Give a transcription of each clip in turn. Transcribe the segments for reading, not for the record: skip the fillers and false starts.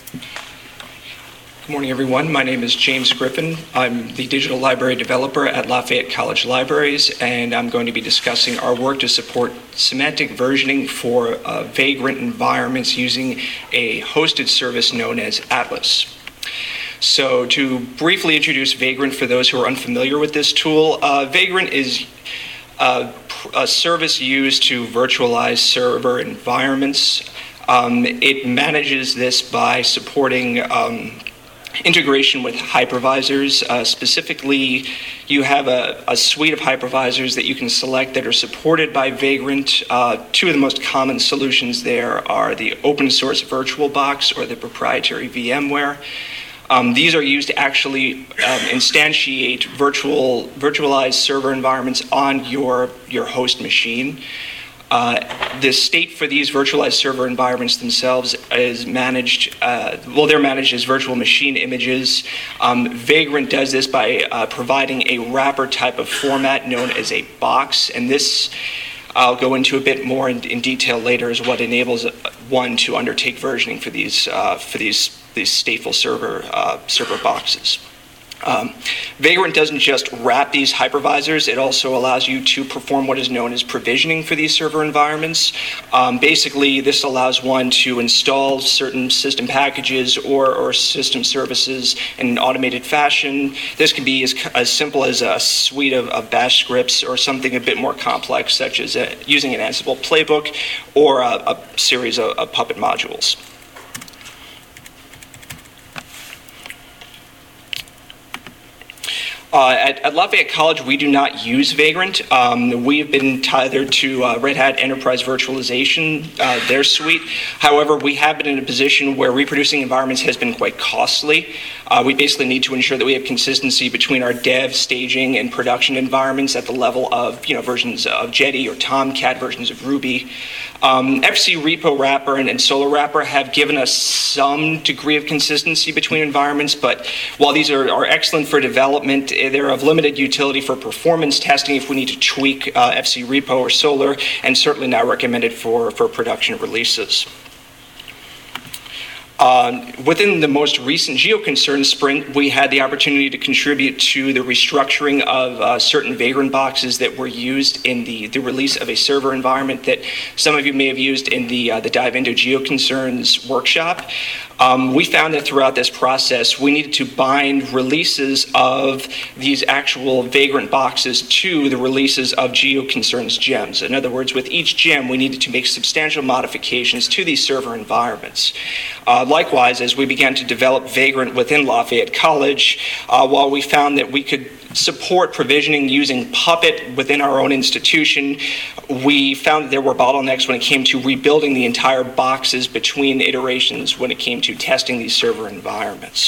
Good morning, everyone. My name is James Griffin. I'm the digital library developer at Lafayette College Libraries, and I'm going to be discussing our work to support semantic versioning for Vagrant environments using a hosted service known as Atlas. So to briefly introduce Vagrant for those who are unfamiliar with this tool, Vagrant is a service used to virtualize server environments. It manages this by supporting integration with hypervisors. Specifically, you have a suite of hypervisors that you can select that are supported by Vagrant. Two of the most common solutions there are the open source VirtualBox or the proprietary VMware. These are used to actually instantiate virtualized server environments on your host machine. The state for these virtualized server environments themselves is managed, they're managed as virtual machine images. Vagrant does this by providing a wrapper type of format known as a box, and this I'll go into a bit more in detail later is what enables one to undertake versioning for these stateful server boxes. Vagrant doesn't just wrap these hypervisors, it also allows you to perform what is known as provisioning for these server environments. Basically, this allows one to install certain system packages or system services in an automated fashion. This can be as simple as a suite of bash scripts or something a bit more complex, such as using an Ansible playbook or a series of Puppet modules. At Lafayette College, we do not use Vagrant. We've been tethered to Red Hat Enterprise Virtualization, their suite. However, we have been in a position where reproducing environments has been quite costly. We basically need to ensure that we have consistency between our dev, staging, and production environments at the level of versions of Jetty or Tomcat, versions of Ruby. FC Repo Wrapper and Solo Wrapper have given us some degree of consistency between environments, but while these are excellent for development, they're of limited utility for performance testing if we need to tweak FC Repo or Solar, and certainly not recommended for production releases. Within the most recent GeoConcern sprint, we had the opportunity to contribute to the restructuring of certain Vagrant boxes that were used in the release of a server environment that some of you may have used in the Dive into GeoConcern's workshop. We found that throughout this process, we needed to bind releases of these actual Vagrant boxes to the releases of GeoConcern's gems. In other words, with each gem, we needed to make substantial modifications to these server environments. Likewise, as we began to develop Vagrant within Lafayette College, while we found that we could support provisioning using Puppet within our own institution, we found that there were bottlenecks when it came to rebuilding the entire boxes between iterations when it came to testing these server environments.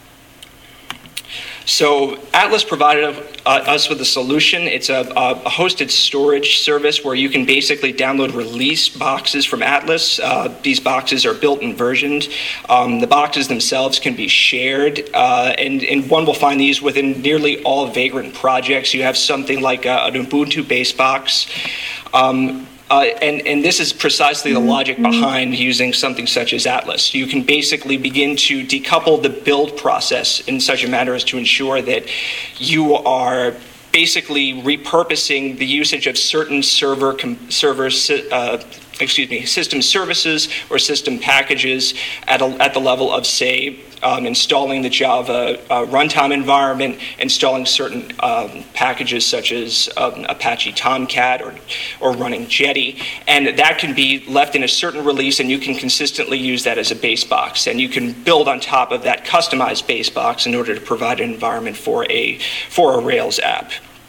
So Atlas provided us with a solution. It's a hosted storage service where you can basically download release boxes from Atlas. These boxes are built and versioned. The boxes themselves can be shared, and one will find these within nearly all Vagrant projects. You have something like an Ubuntu-based box. And this is precisely the logic behind using something such as Atlas. You can basically begin to decouple the build process in such a manner as to ensure that you are basically repurposing the usage of certain system services or system packages at the level of, say, installing the Java runtime environment, installing certain packages such as Apache Tomcat or running Jetty, and that can be left in a certain release, and you can consistently use that as a base box, and you can build on top of that customized base box in order to provide an environment for a Rails app.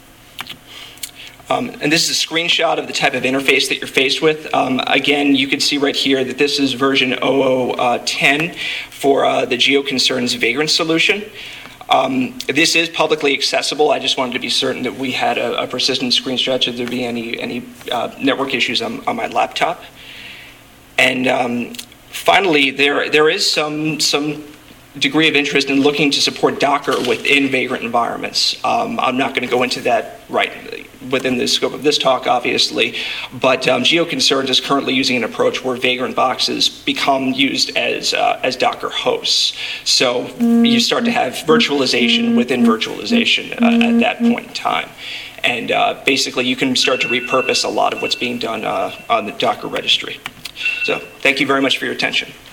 And this is a screenshot of the type of interface that you're faced with. Again, you can see right here that this is version 0010 for the GeoConcern's Vagrant solution. This is publicly accessible. I just wanted to be certain that we had a persistent screenshot should there be any network issues on my laptop. And finally, there is some degree of interest in looking to support Docker within Vagrant environments. I'm not going to go into that right within the scope of this talk, obviously, but GeoConcerns is currently using an approach where Vagrant boxes become used as Docker hosts. So you start to have virtualization within virtualization at that point in time. And basically, you can start to repurpose a lot of what's being done on the Docker registry. So thank you very much for your attention.